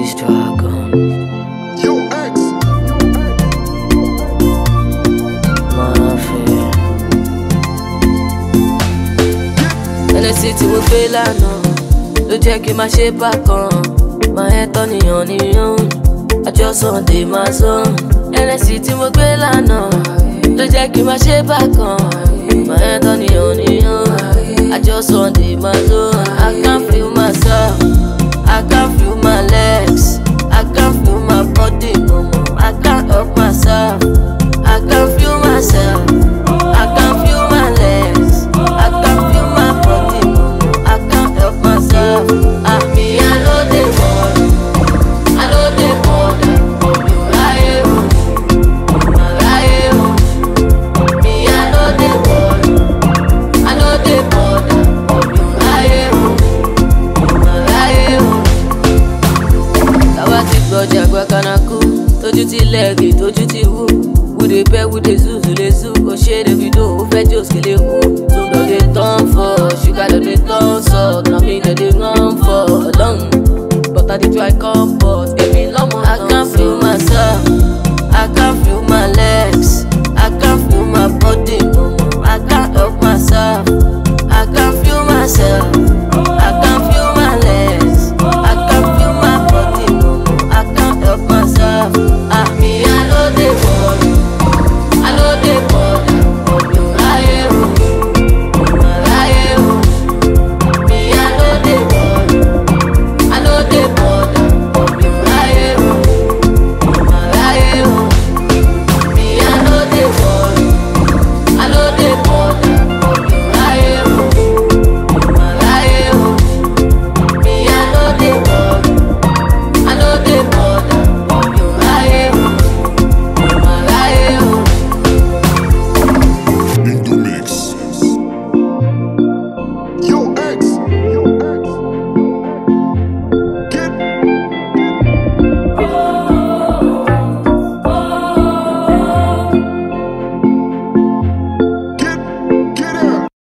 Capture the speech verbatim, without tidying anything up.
G-Dragon. Yo, X. Mafia. Ẹnẹsì tí mo gbé lánàá ló jẹ́ kí n máa ṣe bákan. Máa ẹ́ tọ́ nìyàn níyàn, àjọ Sunday máa sàn. Ẹnẹsì tí mo gbé lánàá ló jẹ́ kí n máa ṣe bákan. Máa ẹ́ tọ́ nìyàn níyàn, àjọ Sunday máa sàn. I can feel myself, I can feel my legs, I can feel my body no more. I can't help myself, I can feel myself, I can feel my legs, I can feel my body no more. I can't help myself. I me I know they want, I know they want. You lie, you lie. Me I know they want, I know they want. You lie, you lie. Táwa ti gbọ́jà gba kanaku, tójú ti lẹ́ẹ̀gì, tójú ti wú. Wúde pẹ́, wúde zúzú lè zú. Ó ṣe Davido, ó fẹ́ jòsì lè wú.